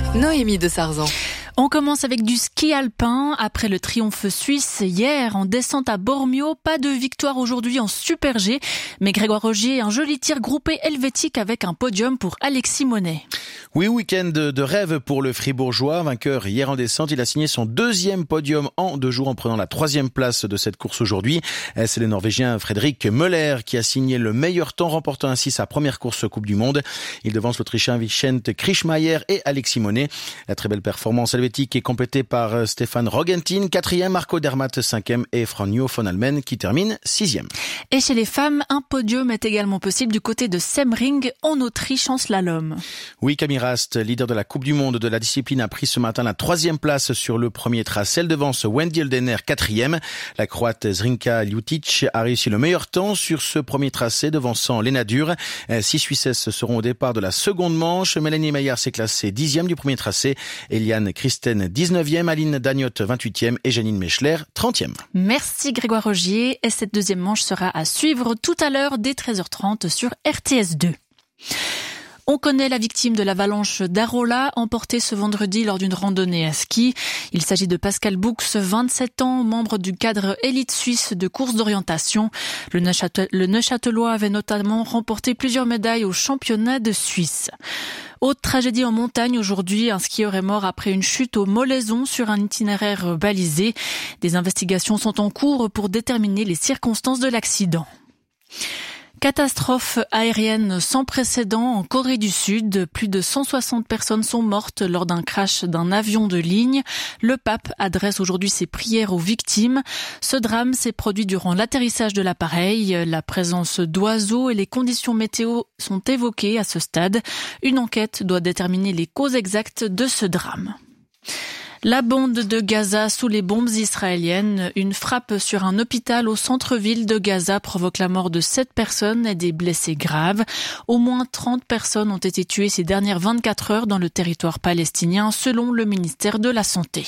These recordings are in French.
Noémie de Sarzan. On commence avec du ski alpin. Après le triomphe suisse hier en descente à Bormio, pas de victoire aujourd'hui en Super G. Mais Grégoire Rogier, un joli tir groupé helvétique avec un podium pour Alexis Monet. Oui, week-end de rêve pour le Fribourgeois. Vainqueur hier en descente, il a signé son deuxième podium en 2 jours en prenant la 3e place de cette course aujourd'hui. C'est le Norvégien Fredrik Möller qui a signé le meilleur temps, remportant ainsi sa première course Coupe du Monde. Il devance l'Autrichien Vicent Krischmaier et Alexis Monet. La très belle performance helvétique est complétée par Stefan Rogentin, 4e, Marco Dermatt, 5e et Franjo von Almen qui termine 6e. Et chez les femmes, un podium est également possible du côté de Semmering en Autriche en slalom. Oui, Camille Rast, leader de la Coupe du Monde de la discipline, a pris ce matin la 3e place sur le premier tracé. Elle devance Wendy Eldener, 4e. La Croate Zrinka Ljutic a réussi le meilleur temps sur ce premier tracé, devançant Lena Dürr. 6 Suissesses seront au départ de la seconde manche. Mélanie Meyer s'est classée 10e du premier tracé. Eliane Christen, 19e. Aline Dagnotte, 28e. Et Janine Mechler, 30e. Merci Grégoire Rogier. Et cette deuxième manche sera à suivre tout à l'heure dès 13h30 sur RTS2. On connaît la victime de l'avalanche d'Arola, emportée ce vendredi lors d'une randonnée à ski. Il s'agit de Pascal Boux, 27 ans, membre du cadre élite suisse de course d'orientation. Le Neuchâtelois avait notamment remporté plusieurs médailles aux championnats de Suisse. Autre tragédie en montagne aujourd'hui, un skieur est mort après une chute au Molaison sur un itinéraire balisé. Des investigations sont en cours pour déterminer les circonstances de l'accident. Catastrophe aérienne sans précédent en Corée du Sud. Plus de 160 personnes sont mortes lors d'un crash d'un avion de ligne. Le pape adresse aujourd'hui ses prières aux victimes. Ce drame s'est produit durant l'atterrissage de l'appareil. La présence d'oiseaux et les conditions météo sont évoquées à ce stade. Une enquête doit déterminer les causes exactes de ce drame. La bande de Gaza sous les bombes israéliennes. Une frappe sur un hôpital au centre-ville de Gaza provoque la mort de 7 personnes et des blessés graves. Au moins 30 personnes ont été tuées ces dernières 24 heures dans le territoire palestinien, selon le ministère de la Santé.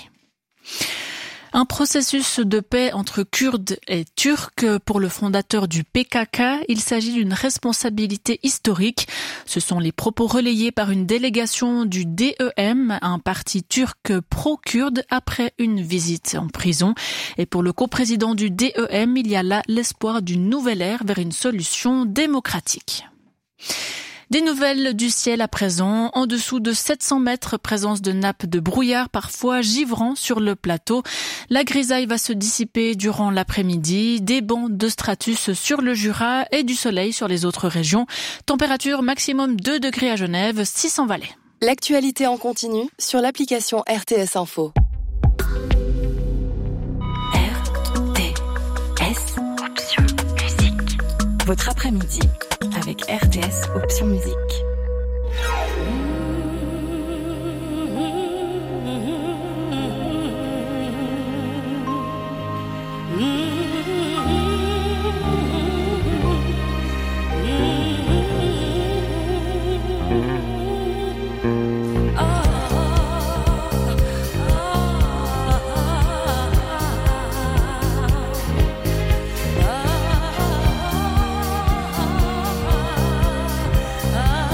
Un processus de paix entre Kurdes et Turcs pour le fondateur du PKK. Il s'agit d'une responsabilité historique. Ce sont les propos relayés par une délégation du DEM, un parti turc pro-kurde, après une visite en prison. Et pour le coprésident du DEM, il y a là l'espoir d'une nouvelle ère vers une solution démocratique. Des nouvelles du ciel à présent. En dessous de 700 mètres, présence de nappes de brouillard, parfois givrant sur le plateau. La grisaille va se dissiper durant l'après-midi. Des bancs de stratus sur le Jura et du soleil sur les autres régions. Température maximum 2 degrés à Genève, 6 en Valais. L'actualité en continu sur l'application RTS Info. RTS Option Musique. Votre après-midi avec RTS Option Musique. Ah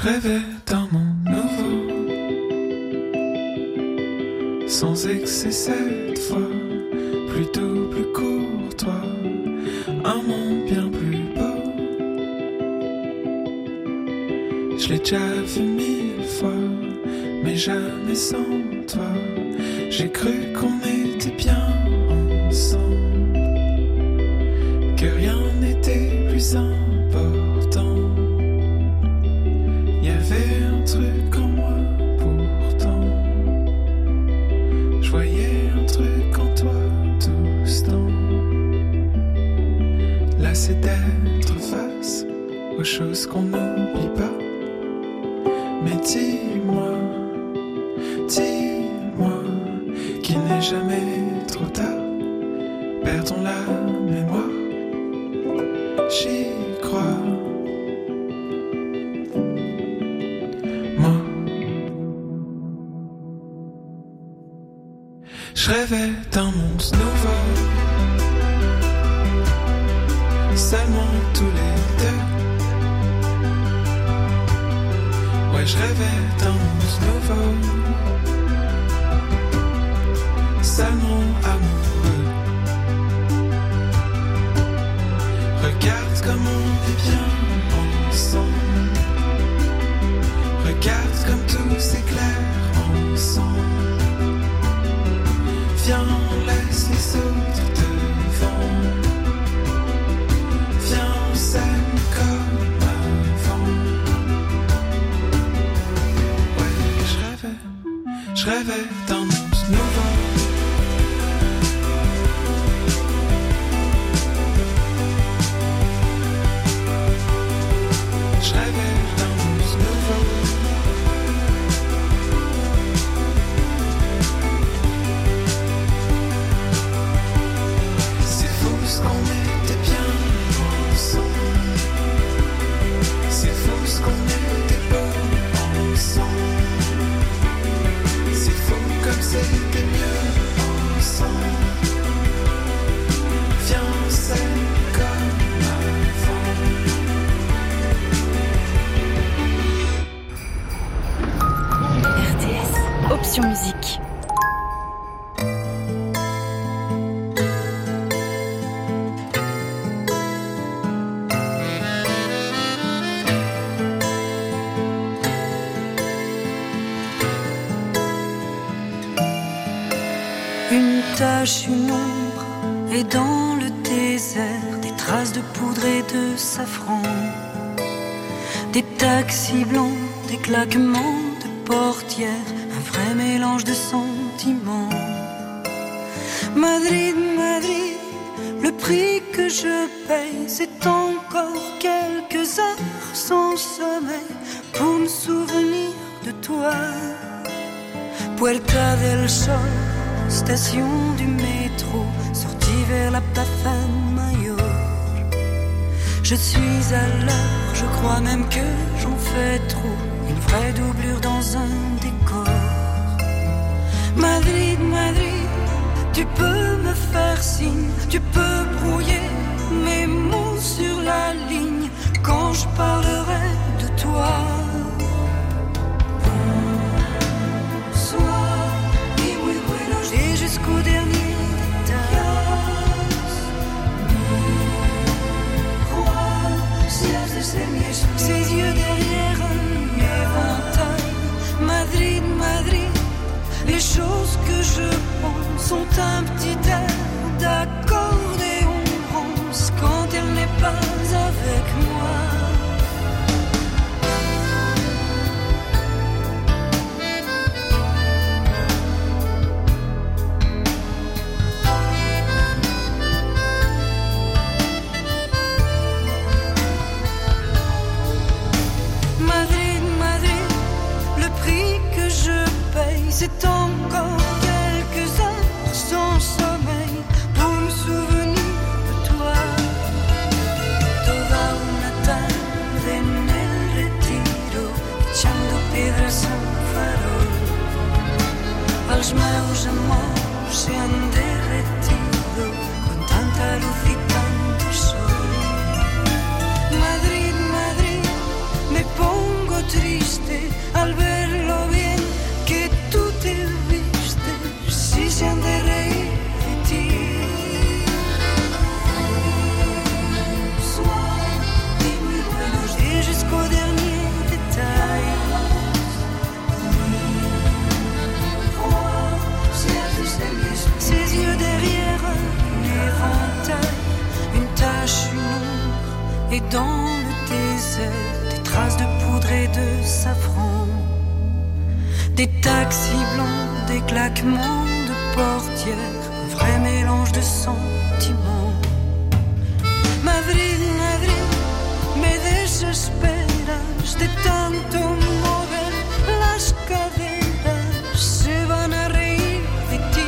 rêvais d'un monde nouveau, sans excès cette fois, plutôt plus courtois, un monde bien plus beau. Je l'ai déjà vu 1000 fois, mais jamais sans toi. J'ai cru qu'on était bien ensemble, que rien n'était plus important. Y avait un truc en moi pourtant. Je voyais un truc en toi tout ce temps. Là c'est d'être face aux choses qu'on n'oublie pas. Mais dis-moi qu'il n'est jamais trop tard. Perdons la mémoire, j'y crois. Moi, je rêvais d'un monde nouveau, seulement tous les deux. Ouais, je rêvais d'un monde nouveau, seulement amoureux. Regarde comme on est bien ensemble. Regarde comme tout s'éclaire ensemble. Viens, on laisse les autres devant. Viens, on s'aime comme avant. Ouais, je rêvais d'un monde nouveau. C'était mieux ensemble. Viens, on s'aime comme avant. RTS, option musique. Une tache, une ombre, et dans le désert, des traces de poudre et de safran. Des taxis blancs, des claquements de portières, un vrai mélange de sentiments. Madrid, Madrid, le prix que je paye, c'est encore quelques heures sans sommeil pour me souvenir de toi. Puerta del Sol, station du métro, sortie vers la Plaza Mayor. Je suis à l'heure, je crois même que j'en fais trop, une vraie doublure dans un décor. Madrid, Madrid, tu peux me faire signe, tu peux brouiller mes mots sur la ligne quand je parlerai de toi. Et jusqu'au dernier détail. Ses yeux derrière un éventail. Madrid, Madrid, les choses que je pense sont un petit air d'accordéon rance quand elle n'est pas avec moi. C'est encore quelques heures sans sommeil pour me souvenir de toi. Toda una tarde en el retiro, echando piedras al farol. Els meus amors se han derretido con tanta luz y tanto sol. Madrid, Madrid, me pongo triste. triste al verlo bien que tú te viste, si se han de reír de ti. Et jusqu'au dernier détail, ses yeux derrière l'éventail, une tache, une ombre, et dans le désert, des traces de poudre et de safran, des taxis blancs, des claquements de portières, un vrai mélange de sentiments. Madrid, Madrid, me desesperas de tanto mover las caderas, se van a reír de ti.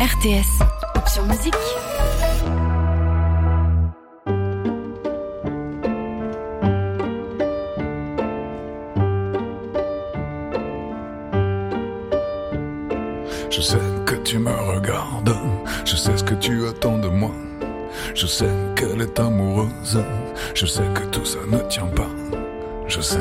RTS, option musique. Je sais que tu me regardes, je sais ce que tu attends de moi. Je sais qu'elle est amoureuse, je sais que tout ça ne tient pas. Je sais.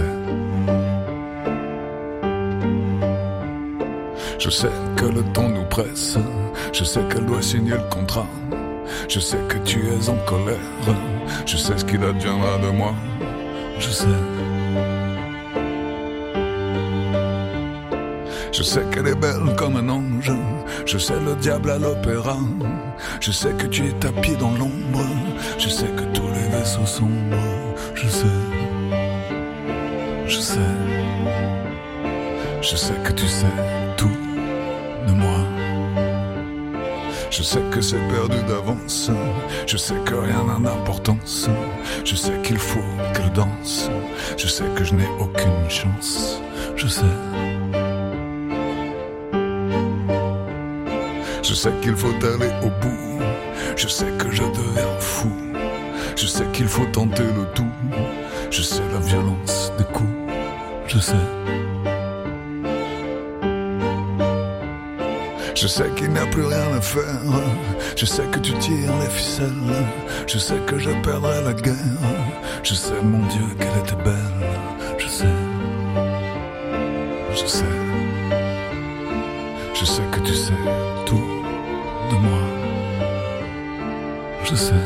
Je sais que le temps nous presse, je sais qu'elle doit signer le contrat. Je sais que tu es en colère, je sais ce qu'il adviendra de moi. Je sais. Je sais qu'elle est belle comme un ange, je sais le diable à l'opéra. Je sais que tu es tapis dans l'ombre, je sais que tous les vaisseaux sombrent. Je sais. Je sais. Je sais que tu sais tout de moi. Je sais que c'est perdu d'avance, je sais que rien n'a d'importance. Je sais qu'il faut qu'elle danse, je sais que je n'ai aucune chance. Je sais. Je sais qu'il faut aller au bout, je sais que je deviens fou. Je sais qu'il faut tenter le tout, je sais la violence des coups. Je sais. Je sais qu'il n'y a plus rien à faire, je sais que tu tires les ficelles. Je sais que je perdrai la guerre, je sais mon Dieu qu'elle était belle. Je sais. Je sais. Je sais que tu sais tout de moi. Je sais.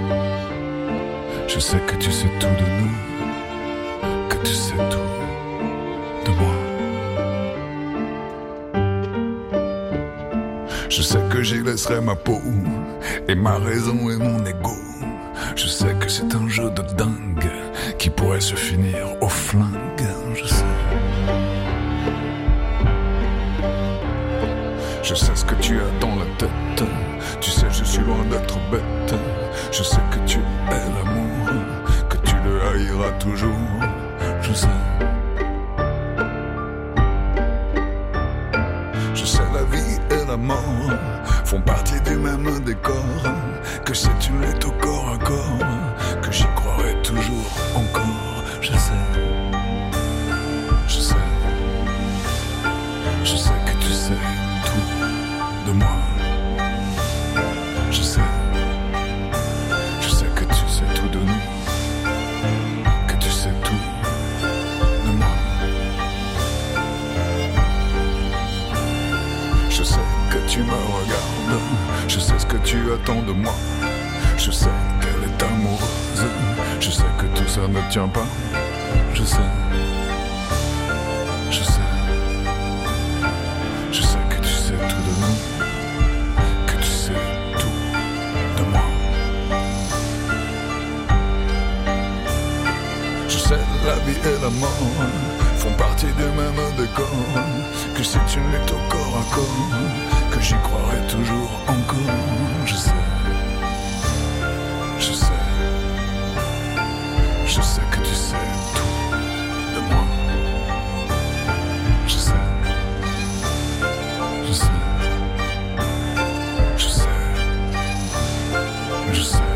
Je sais que tu sais tout de nous, que tu sais tout de moi. Je sais que j'y laisserai ma peau, et ma raison et mon ego. Je sais que c'est un jeu de dingue, qui pourrait se finir au flingue. Je sais. Je sais ce que tu as dans la tête, tu sais je suis loin d'être bête. Je sais que tu es l'amour, que tu le haïras toujours. Je sais. Je sais la vie et la mort font partie du même décor, que c'est une lutte au corps à corps, que j'y croirai toujours encore. Je sais. Je sais. Je sais que tu sais de moi. Je sais. Je sais que tu sais tout de nous, que tu sais tout de moi. Je sais que tu me regardes, je sais ce que tu attends de moi. Je sais qu'elle est amoureuse, je sais que tout ça ne tient pas. Je sais. Je sais. Je sais que tu sais tout de nous, que tu sais tout de moi. Je sais la vie et la mort font partie du même décor, que c'est une lutte au corps à corps, que j'y croirai toujours encore. Je sais. Je sais. Je sais que tu sais tout de moi. Je sais. Je sais. Je sais. Je sais.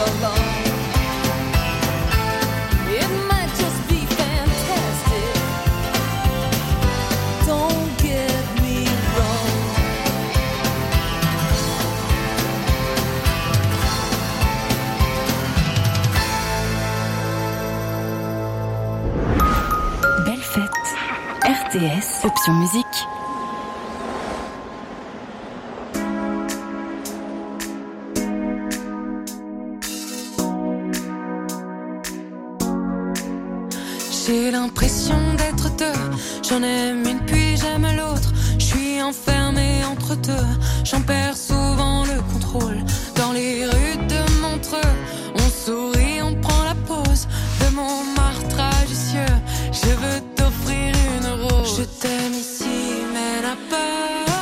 along. It might just be fantastic. Don't get me wrong. Belle fête. RTS. Option musique. J'ai l'impression d'être deux. J'en aime une puis j'aime l'autre. Je suis enfermée entre deux. J'en perds souvent le contrôle. Dans les rues de Montreux, on sourit, on prend la pause de Montmartre à Jussieu. Je veux t'offrir une rose. Je t'aime ici mais là-bas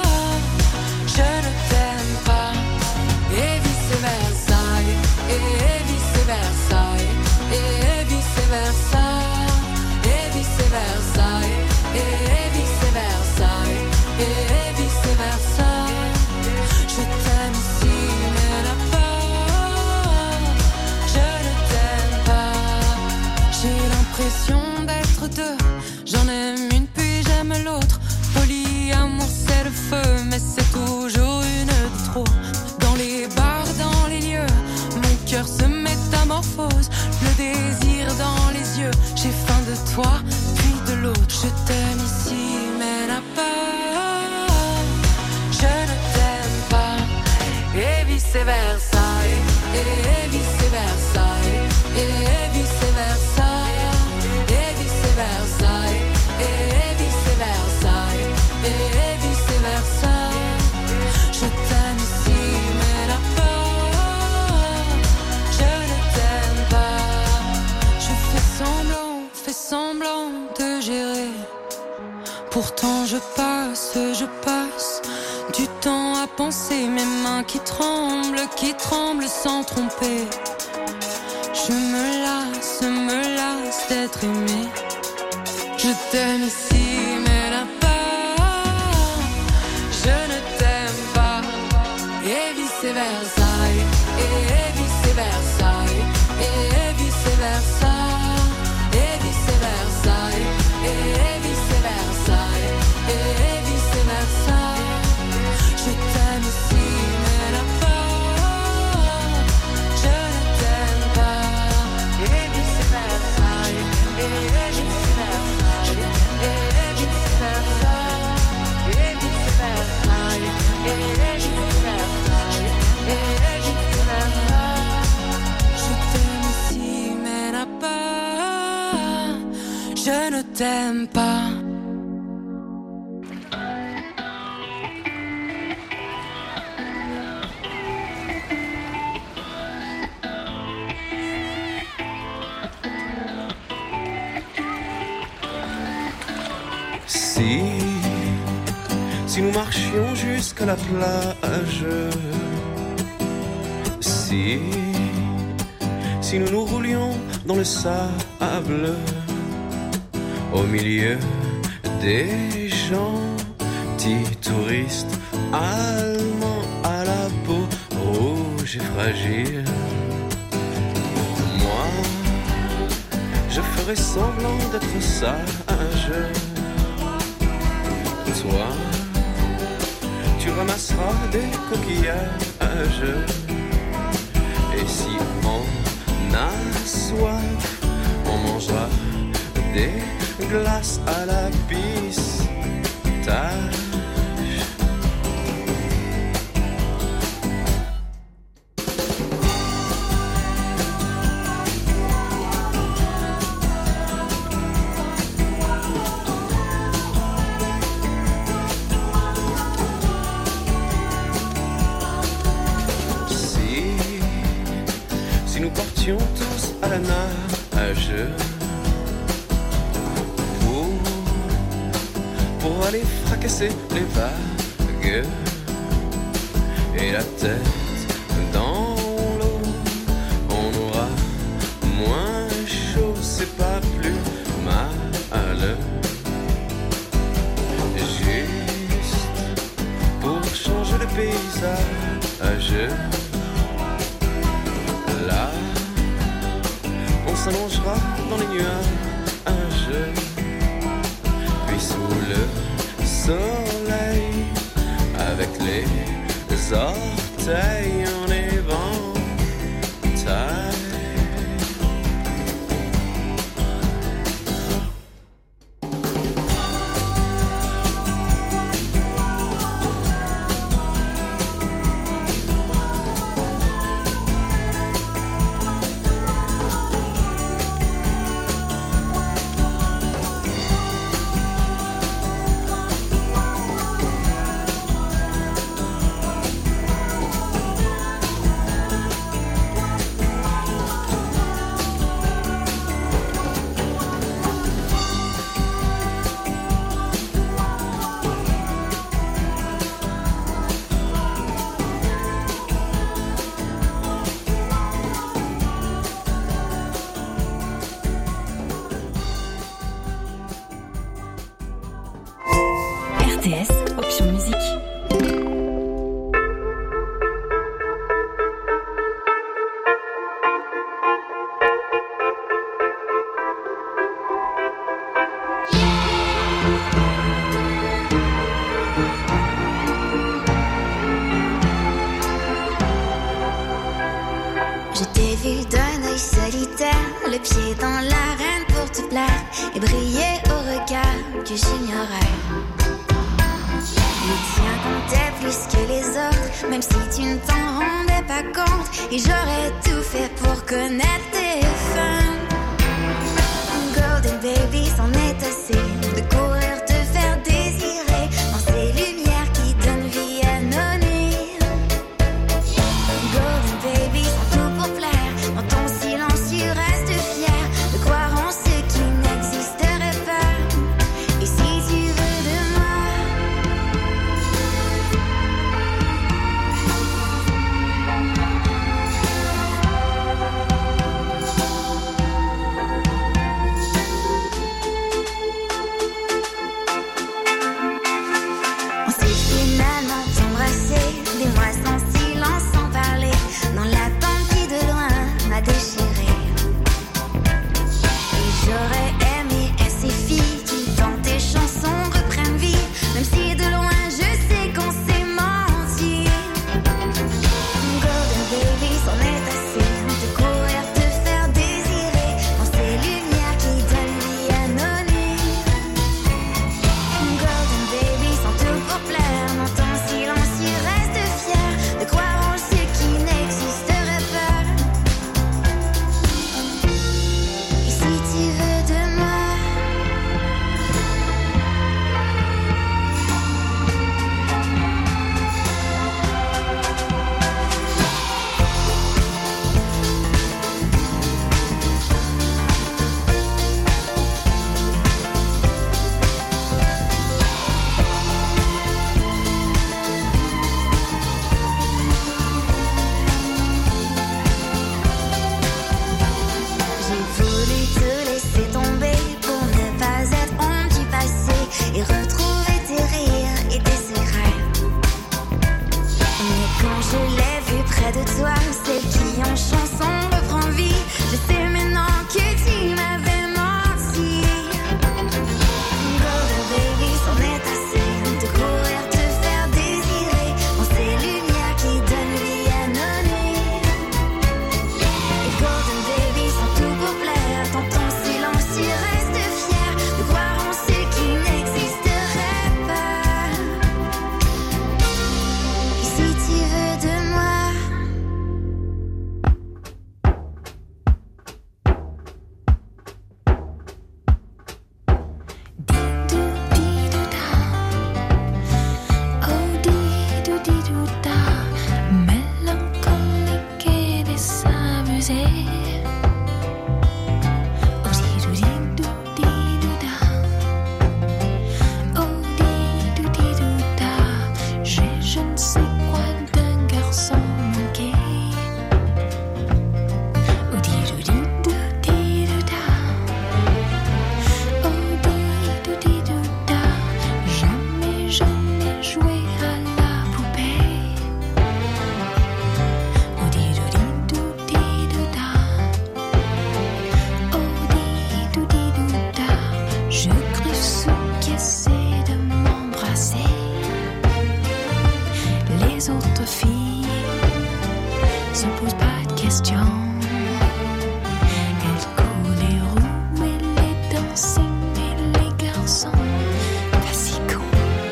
je ne t'aime pas. Et vice versa. Et vice versa. Et vice versa. Et vice versa. Et vice versa. Et vice versa. Je t'aime ici mais là-bas je ne t'aime pas. J'ai l'impression d'être deux. J'en aime une puis j'aime l'autre. Polyamour c'est le feu mais c'est toujours une de trop. Dans les bars, dans les lieux, mon cœur se métamorphose. Le désir dans les yeux. J'ai faim de toi puis de l'autre. Je t'aime ici mais là-bas je ne t'aime pas. Et vice versa. Et vice versa. Et vice versa. Et vice versa. Et vice versa. Et vice versa. Je t'aime ici mais là-bas je ne t'aime pas. Je fais semblant de gérer. Pourtant je passe du temps à penser. Mes mains qui tremblent sans tromper. Je me lasse d'être aimé. Je t'aime ici mais là-bas je ne t'aime pas. Et vice versa. Et vice versa. Et vice versa. Et vice versa. Et vice versa. Et vice versa. Je t'aime ici mais là-bas je ne t'aime pas. Et vice versa. Et vice versa. Et vice versa. Et vice versa. Et vice versa. Et vice versa. Je t'aime ici mais là-bas je ne t'aime pas. Si nous marchions jusqu'à la plage, si nous nous roulions dans le sable, au milieu des gentils touristes allemands à la peau rouge et fragile, moi, je ferais semblant d'être sage. Toi, tu ramasseras des coquillages. Et si on a soif, on mangera des glaces à la pistache. Tous à la nage pour aller fracasser les vagues et la tête dans l'eau. On aura moins chaud, c'est pas plus mal. Juste pour changer de paysage. s'allongera dans les nuages. Puis sous le soleil, avec les orteils en éventail. RTS, option musique. Je t'ai vu d'un œil solitaire, le pied dans l'arène pour te plaire et briller au regard que j'ignorais. Le tien comptait plus que les autres, même si tu ne t'en rendais pas compte. Et j'aurais tout fait pour connaître tes fins. Golden baby, c'en est assez de courir te faire désirer dans ces lumières qui donnent vie anonyme. Golden baby, sans tout pour plaire, dans ton silence tu restes fier de croire en ce qui n'existerait pas. Et si tu veux de moi, on s'est finalement embrassé, des mois sans silence, sans parler, dans l'attente qui de loin m'a déchiré. Et j'aurais aimé que ces filles qui dans tes chansons reprennent vie, même si de loin je sais qu'on s'est menti. Golden baby, c'en est assez de courir te faire désirer dans ces lumières qui donnent vie anonyme. Golden baby, sans tout pour plaire, dans ton silence tu restes fier de croire en ce qui n'existerait pas. Et si tu veux de moi, j'ai voulu te laisser tomber pour ne pas être honte du passé et retrouver tes rires et tes secrets. Mais quand je l'ai vue près de toi, celle qui en chanson reprend vie, je sais maintenant que tu m'avais menti. Golden baby, c'en est assez de courir te faire désirer dans ces lumières qui donnent vie anonyme. Et Golden baby, sans tout pour plaire, dans ton silence tu restes fier de croire en ce qui n'existerait pas. Et si tu veux de moi, se pose pas de questions. Elle coule les roues et les dancing et les garçons. Pas si con.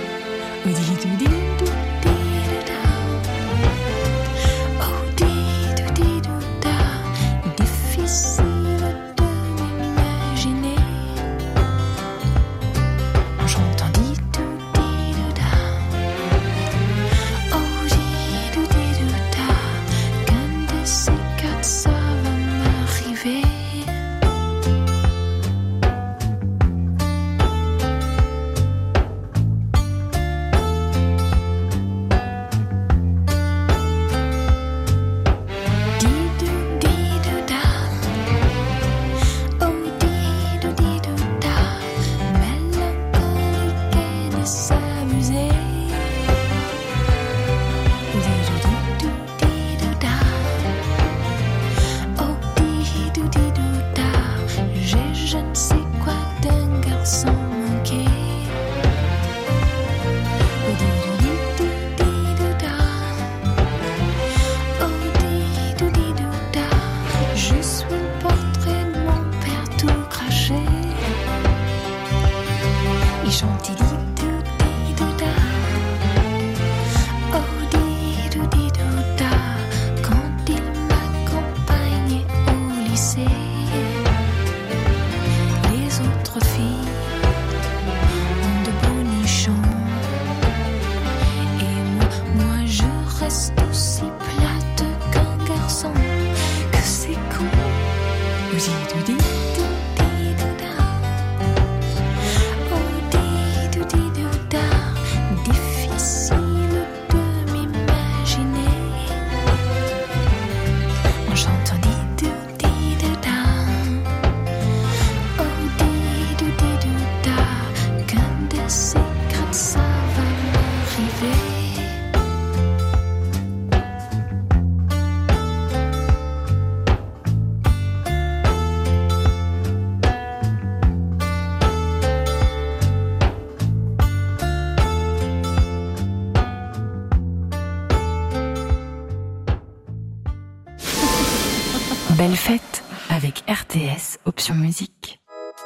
Oudi-doudi-doudi-da-da. Oudi-doudi-doudi-da. Difficile de m'imaginer en chantant di-doudi-doudi-da. Oudi-doudi-doudi-da. Qu'un de ces quatre ça va m'arriver. Di-do-di-do-da. Oh-di-do-di-do-da. Mélancolique et de s'amuser. Di-do-di-do-di-do-da. Oh-di-do-di-do-da. J'ai je ne sais quoi d'un garçon manqué. Di-do-di-do-di-do-da. Oh-di-do-di-do-da. Je suis le portrait de mon père tout craché. Il chante di-do-di-do-da. Oh-di-do-di-do-da. Quand il m'accompagnait au lycée, les autres filles ont de beaux nichons. Et moi je reste aussi plate qu'un garçon. Que c'est con. Oudi-doudi-doudi-do-da. Oudi-doudi-do-da. Difficile de m'imaginer en chantant di-doudi-do-da. Oudi-doudi-do-da. Qu'un de ces quatre ça va m'arriver. Belle fête avec RTS Option Musique.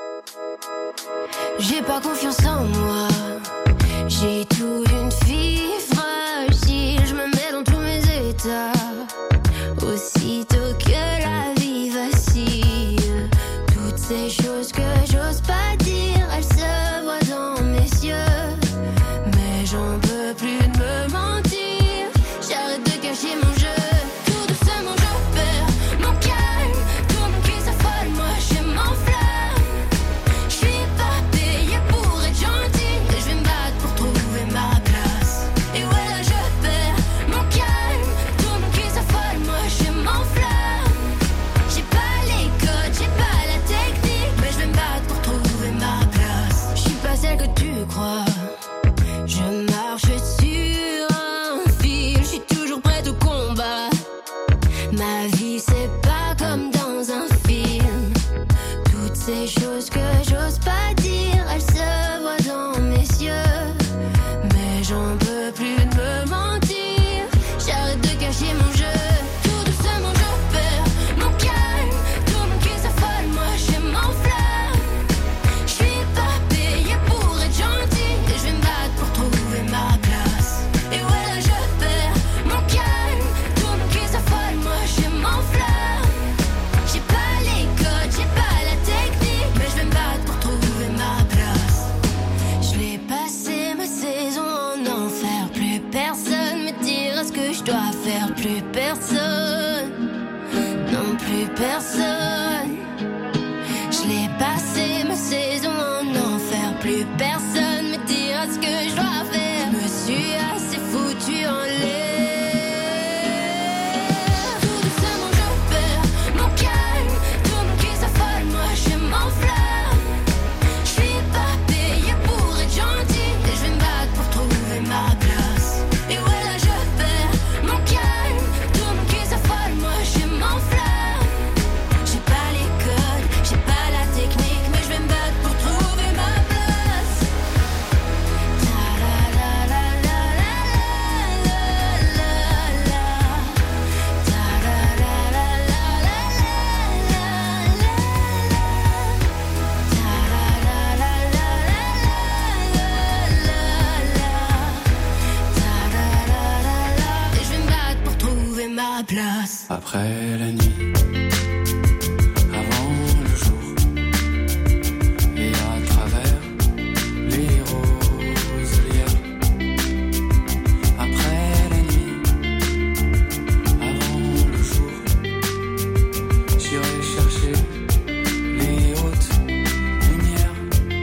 J'ai pas confiance en moi. J'ai tout une fille fragile. Je me mets dans tous mes états. Aussitôt que la vie vacille, toutes ces choses que j'ose pas dire, elles se voient dans mes yeux. Mais j'en peux plus de me mentir. J'arrête de cacher mon jeu. Tout doucement je perds mon calme. Tout mon qui s'affole, moi je m'enflamme. Je suis pas payée pour être gentille, et je vais me battre pour trouver ma place. Et ouais là je perds mon calme. Tout mon qui s'affole, moi je m'enflamme. J'ai pas les codes, j'ai pas la technique, mais je vais me battre pour trouver ma place. Je suis pas celle que tu crois. Je marche sur un fil, je suis toujours prête au combat. Ma vie c'est pas comme dans un film. Toutes ces choses que j'ose pas dire, elles se voient dans mes yeux. Mais j'en peux plus de me mentir. J'arrête de cacher mon jeu. Tout doucement je perds mon calme. Tout mon qui s'affole, moi je m'enflamme. Je suis pas payée pour être gentille, et je vais me battre pour trouver ma place. Et ouais là je perds mon calme. Tout mon qui s'affole, moi je m'enflamme. J'ai pas les codes, j'ai pas la technique, mais je vais me battre pour trouver ma place. Je vais passer ma saison en enfer. Plus personne me dira ce que je dois faire. Plus personne, non plus personne. Je l'ai passé ma saison en enfer. Plus personne me dira ce que je dois faire. Je me suis assez foutu en l'air. Tout doucement je perds mon calme. Tout mon qui s'affole, moi je m'enflamme. Je suis pas payée pour être gentille, et je vais me battre pour trouver ma place. Et ouais là je perds mon calme. Tout mon qui s'affole, moi je m'enflamme. J'ai pas les Après la nuit, avant le jour, et à travers les roselières. Après la nuit, avant le jour, j'irai chercher les hautes lumières.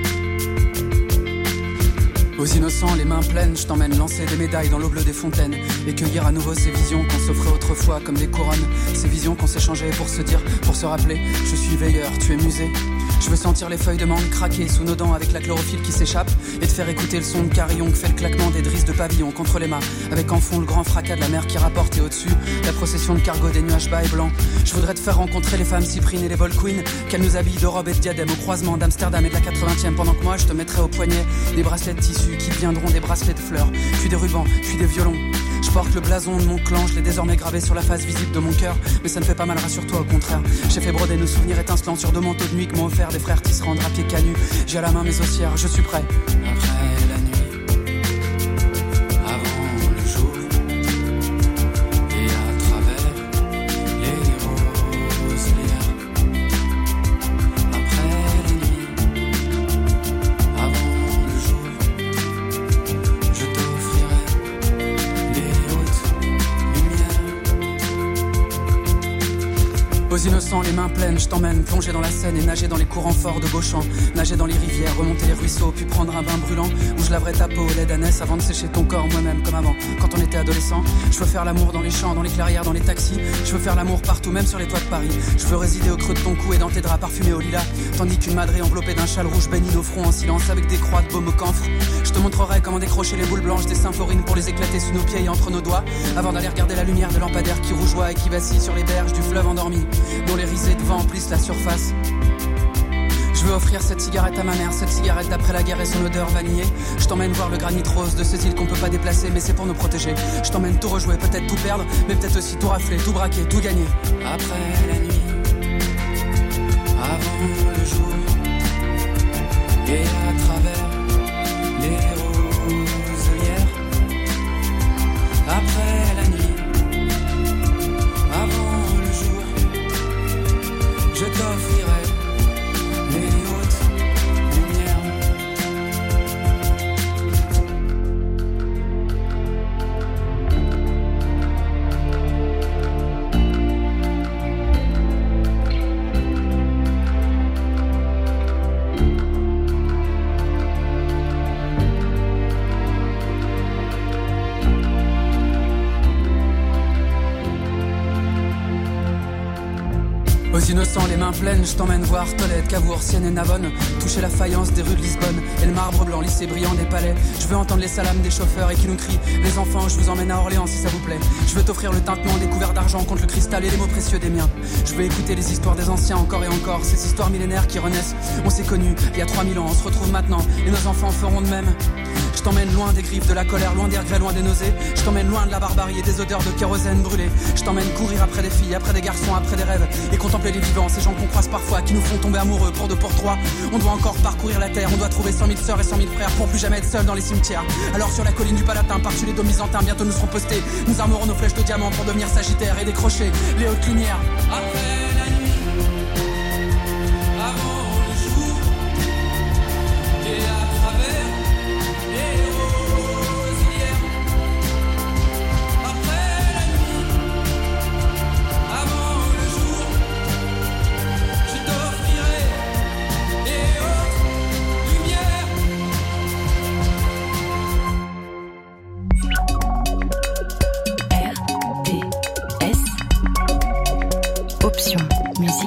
Aux innocents, les mains pleines, je t'emmène lancer des médailles dans l'eau bleue des fontaines et cueillir à nouveau ces visions qu'on s'offrait autrefois comme des couronnes. Ces visions qu'on s'échangeait pour se dire, pour se rappeler, je suis veilleur, tu es musée. Je veux sentir les feuilles de mangue craquer sous nos dents avec la chlorophylle qui s'échappe et te faire écouter le son de carillon que fait le claquement des drisses de pavillon contre les mâts, avec en fond le grand fracas de la mer qui rapporte et au-dessus la procession de cargo des nuages bas et blancs. Je voudrais te faire rencontrer les femmes cyprines et les vol queens, qu'elles nous habillent de robes et de diadèmes au croisement d'Amsterdam et de la 80e, pendant que moi je te mettrai au poignet des bracelets de tissu qui deviendront des bracelets de fleurs, puis des rubans, puis des violons. Je porte le blason de mon clan, je l'ai désormais gravé sur la face visible de mon cœur, mais ça ne fait pas mal, rassure-toi, au contraire. J'ai fait broder nos souvenirs étincelants sur deux manteaux de nuit que m'ont offert des frères tisserands drapiers canus. J'ai à la main mes ossières, je suis prêt. Après la nuit, avant le jour, et à travers les roselières. Après la nuit, avant le jour, je t'offrirai les hautes lumières. Aux innocents, les mains pleines, je t'emmène plonger dans la Seine et nager dans les courants forts de Beauchamp, nager dans les rivières, remonter les ruisseaux, puis prendre un bain brûlant où je laverai ta peau au lait d'ânesse avant de sécher ton corps moi-même comme avant, quand on était adolescent. Je veux faire l'amour dans les champs, dans les clairières, dans les taxis. Je veux faire l'amour partout, même sur les toits de Paris. Je veux résider au creux de ton cou et dans tes draps parfumés au lilas, tandis qu'une madrée enveloppée d'un châle rouge baigne nos fronts en silence avec des croix de baume au camphre. Je te montrerai comment décrocher les boules blanches des symphorines pour les éclater sous nos pieds et entre nos doigts, avant d'aller regarder la lumière de lampadaire qui rougeoie et qui vacille sur les berges du fleuve endormi, dont les risées de vent emplissent la surface. Je veux offrir cette cigarette à ma mère, cette cigarette d'après la guerre et son odeur vanillée. Je t'emmène voir le granit rose de ces îles qu'on peut pas déplacer, mais c'est pour nous protéger. Je t'emmène tout rejouer, peut-être tout perdre, mais peut-être aussi tout rafler, tout braquer, tout gagner. Après la nuit, avant le jour, et à travers les roselières. Après la nuit, avant le jour, je t'offrirai les hautes lumières. Aux innocents, les mains pleines, je t'emmène voir Tolède, Cavour, Sienne et Navone, toucher la faïence des rues de Lisbonne et le marbre blanc lissé brillant des palais. Je veux entendre les salams des chauffeurs et qui nous crient: les enfants, je vous emmène à Orléans si ça vous plaît. Je veux t'offrir le tintement des couverts d'argent contre le cristal et les mots précieux des miens. Je veux écouter les histoires des anciens encore et encore, ces histoires millénaires qui renaissent. On s'est connus il y a 3000 ans, on se retrouve maintenant et nos enfants feront de même. Je t'emmène loin des griffes, de la colère, loin des regrets, loin des nausées. Je t'emmène loin de la barbarie et des odeurs de kérosène brûlé. Je t'emmène courir après des filles, après des garçons, après des rêves, et contempler les vivants, ces gens qu'on croise parfois, qui nous font tomber amoureux pour deux, pour trois. On doit encore parcourir la terre, on doit trouver 100 000 sœurs et 100 000 frères pour plus jamais être seuls dans les cimetières. Alors sur la colline du Palatin, par-dessus les dômes byzantins, bientôt nous serons postés. Nous armerons nos flèches de diamant pour devenir sagittaires et décrocher les hautes lumières. Après la nuit, avant le jour, et à travers les roselières. Après la nuit, avant le jour, je t'offrirai les hautes lumières. RTS, option musique.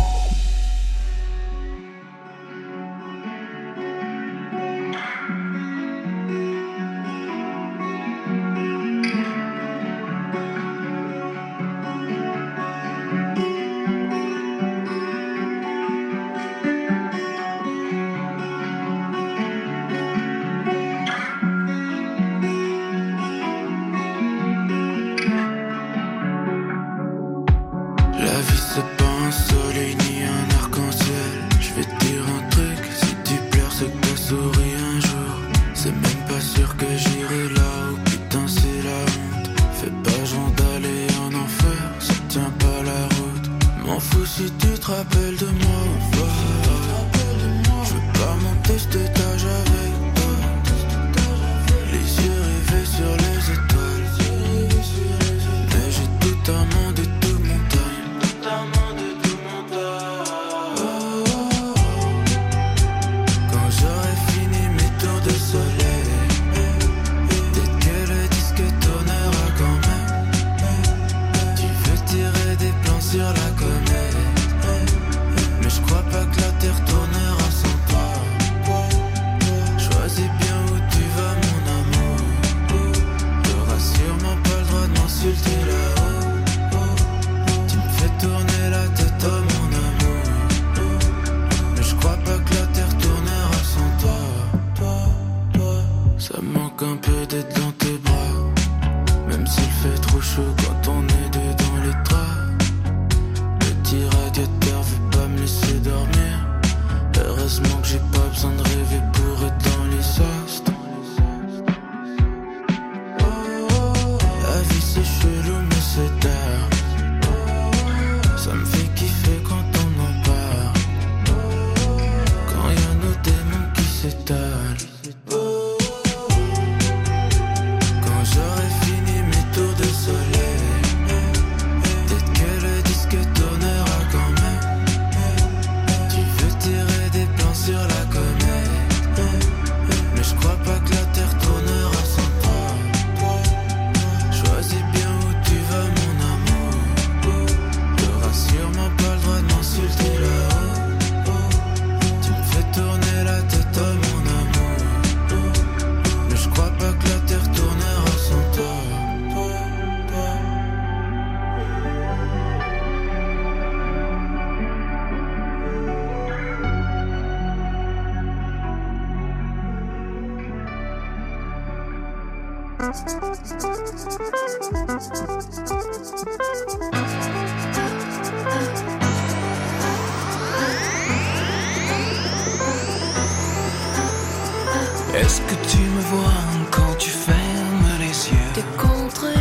La vie c'est pas un soleil ni un arc-en-ciel. Je vais te dire un truc, si tu pleures c'est que t'as souri un jour. C'est même pas sûr que j'irai là où putain c'est la honte. Fais pas genre d'aller en enfer, ça tient pas la route. M'en fous si tu te rappelles de moi ou pas. Je veux pas monter cet étage avec toi. Les yeux rivés sur les étoiles. Mais j'ai tout un monde et tout mon time. Quand j'aurai fini mes tours de soleil, peut-être que le disque tournera quand même. Tu veux tirer des plans sur la comète, mais je crois pas que la terre tournera sans toi. Choisis bien où tu vas mon amour. T'auras sûrement pas le droit de m'insulter là-haut. Tu me fais tourner la tête à mon amour, mais je crois pas que la terre tournera sans toi. Ça me manque un peu d'être dans tes bras, même s'il fait trop chaud quand on est dedans les draps. Petit radiateur veut pas me laisser dormir. Heureusement que j'ai pas besoin de rêver pour être dans les astres. La vie c'est chelou mais c'est tard. Ça me fait kiffer quand on en parle. Quand y'a nos démons qui s'étalent. Quand j'aurai fini mes tours de soleil, peut-être que le disque tournera quand même. Tu veux tirer des plans sur la comète, mais je crois pas que la terre tournera sans toi. Choisis bien où tu vas mon amour. T'auras sûrement pas le droit de m'insulter là-haut. Tu me fais tourner la tête à mon amour, mais je crois pas que la terre tournera sans toi. Est-ce que tu me vois quand tu fermes les yeux? Te contredire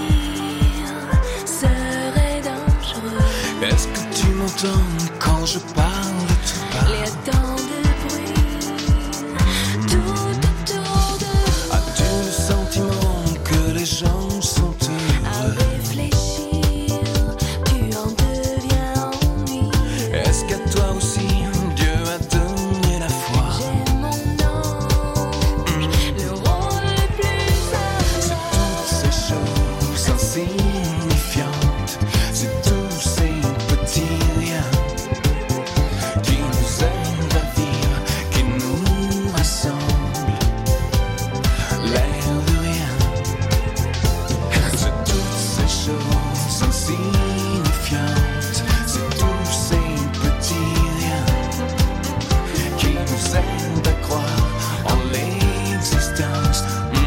serait dangereux. Est-ce que tu m'entends quand je parle tout bas? Les temps de bruit tout autour de As-tu le sentiment que les gens sont à heureux? réfléchir, tu en deviens ennuyeux. Est-ce qu'à toi aussi Dieu a donné la foi? J'ai mon ange, le rôle le plus C'est important. toutes ces choses insignifiantes, c'est tous ces petits riens qui nous aident à vivre, qui nous rassemblent. L'air de rien, c'est toutes ces choses insignifiantes, c'est tous ces petits riens qui nous aident à croire en l'existence.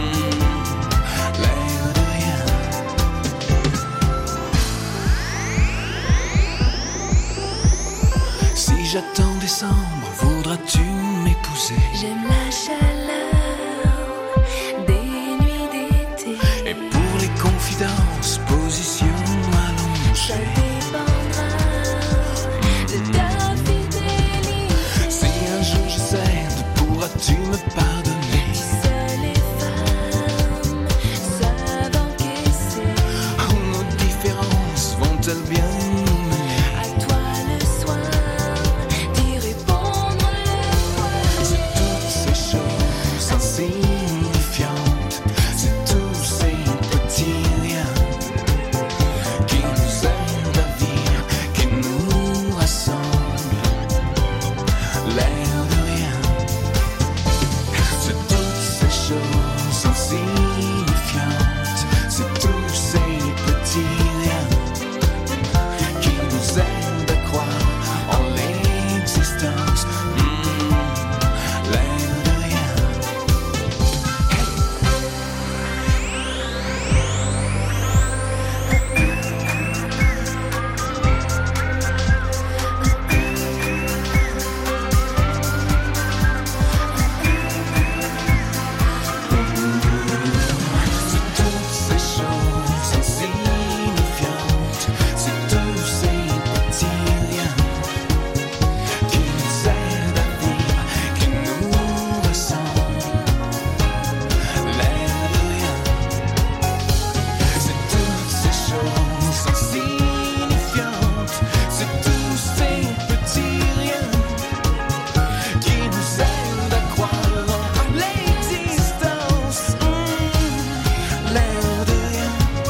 L'air de rien. Si j'attends décembre, voudras-tu m'épouser? J'aime la chaleur des nuits d'été. Et pour les confidences, position Ça allongée. dépendra de ta fidélité. Si un jour je cède, pourras-tu me pardonner? Seules les femmes savent encaisser. Oh, nos différences vont-elles bien nous mener? À toi le soin d'y répondre le C'est premier. toutes ces choses insignifiantes, c'est tous ces petits riens qui nous aident à vivre, qui nous rassemblent. L'air de rien. C'est toutes ces choses insignifiantes, c'est tous ces petits riens tous ces petits liens qui nous aident à vivre, qui nous ressemblent. L'air de rien, c'est toutes ces choses insignifiantes, c'est tous ces petits riens qui nous aident à croire en l'existence. L'air de rien.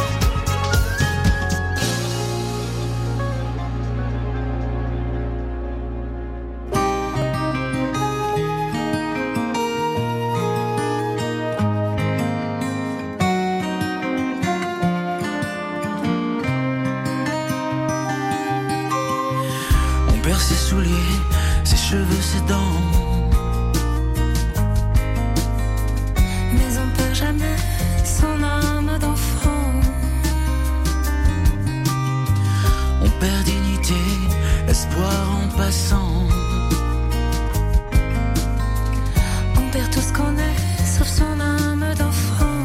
On perd ses souliers, ses cheveux, ses dents. Mais on perd jamais son âme d'enfant. On perd dignité, espoir en passant. On perd tout ce qu'on est, sauf son âme d'enfant.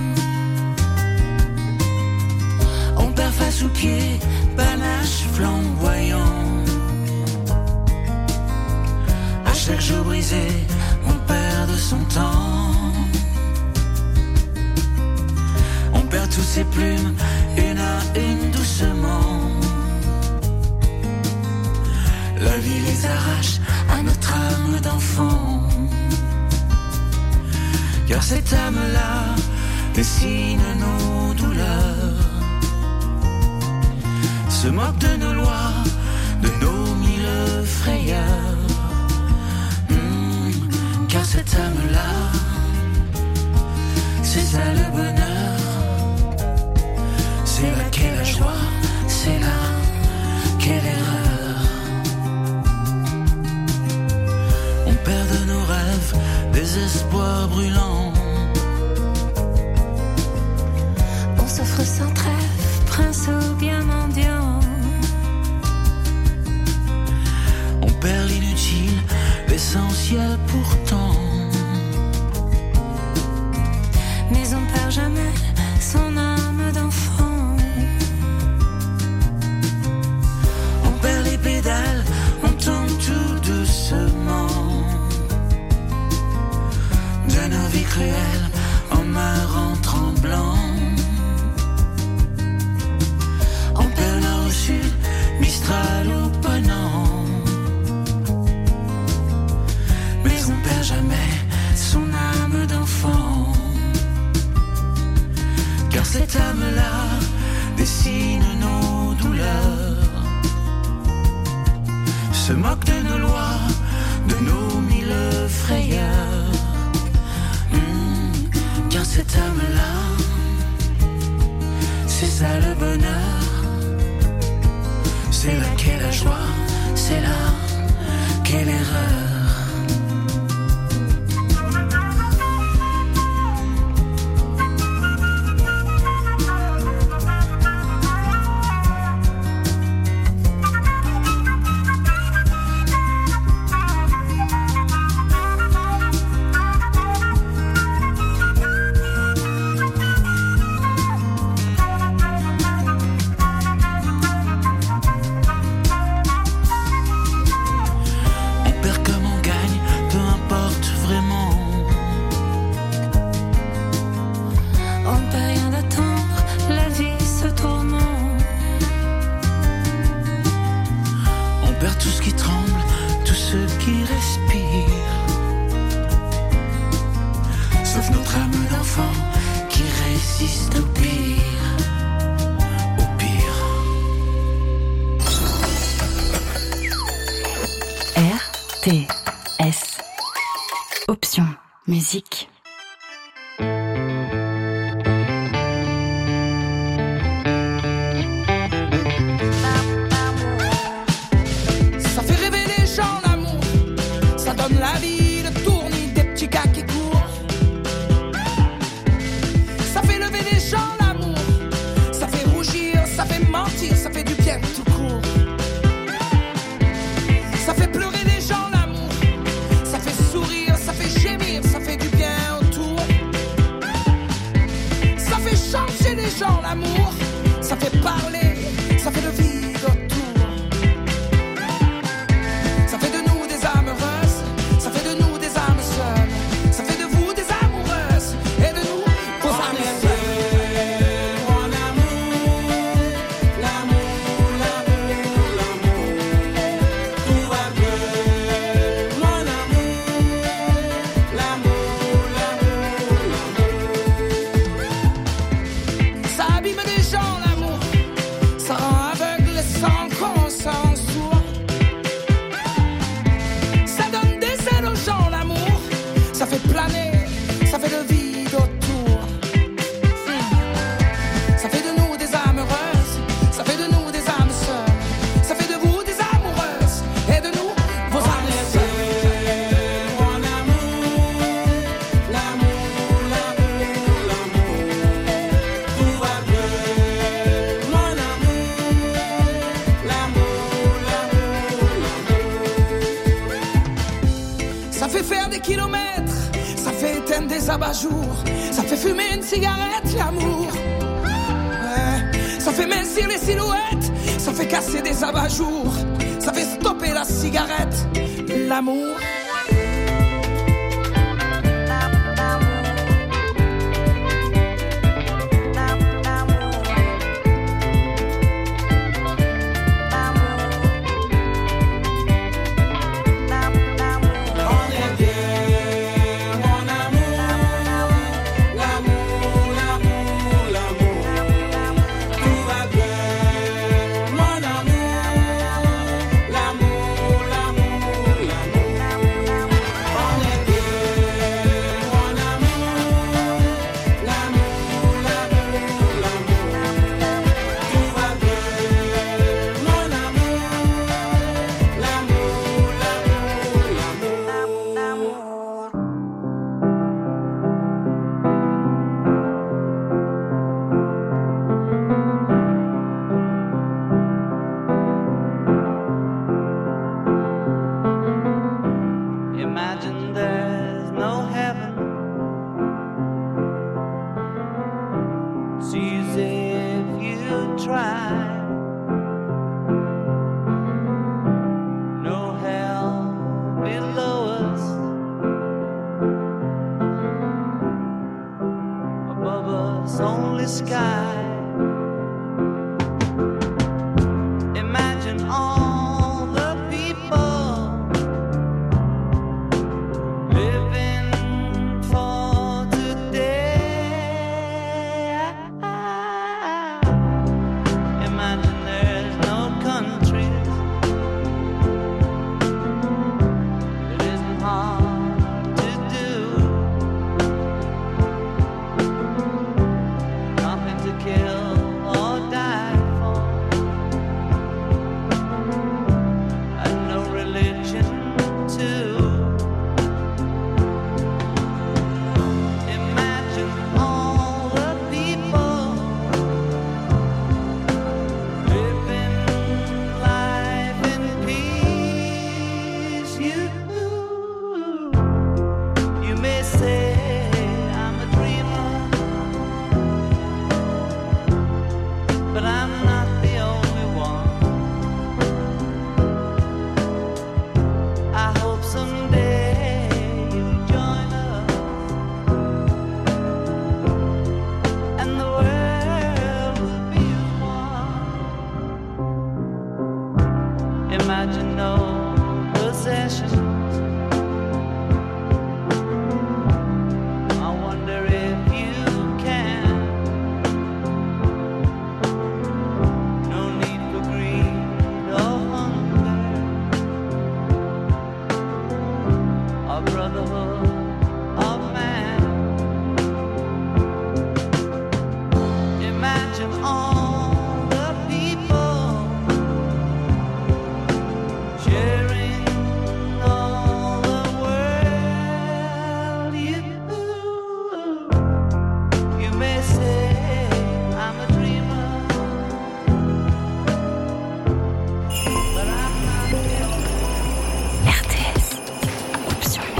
On perd face aux pieds, panache flamboyant. À chaque jour brisé, on perd de son temps. On perd toutes ses plumes, une à une doucement. La vie les arrache à notre âme d'enfant. Car cette âme-là dessine nos douleurs, se moque de nos lois, de nos mille frayeurs. Car cette âme-là, c'est ça le bonheur. C'est là qu'est la joie, c'est là qu'est l'erreur. On perd de nos rêves des espoirs brûlants. On s'offre sans trêve, prince ou bien mendiant. On perd l'inutile, l'essentiel pourtant. Mais on perd jamais son âme d'enfant. On perd les pédales, on tombe tout doucement. De nos vies cruelles, on meurt en tremblant. On perd nord au sud, Mistral ou Ponant. Mais on perd jamais son âme d'enfant. Car cette âme-là dessine nos douleurs, se moque de nos lois, de nos mille frayeurs. Car cette âme-là, c'est ça le bonheur. C'est là qu'est la joie, c'est là qu'est l'erreur. RTS. Option musique. Ça fait rêver les gens d'amour, ça donne la vie, le tournis des petits gars qui courent. Ça fait lever les gens l'amour, ça fait rougir, ça fait mentir, ça fait du bien tout court. Ça fait pleurer les gens l'amour, ça fait sourire, ça fait gémir, ça fait du bien des abat-jours. Ça fait fumer une cigarette, l'amour. Ouais. Ça fait mincir les silhouettes. Ça fait casser des abat-jours. Ça fait stopper la cigarette, l'amour.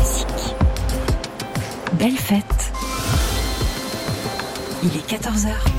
Belle fête. Il est 14h.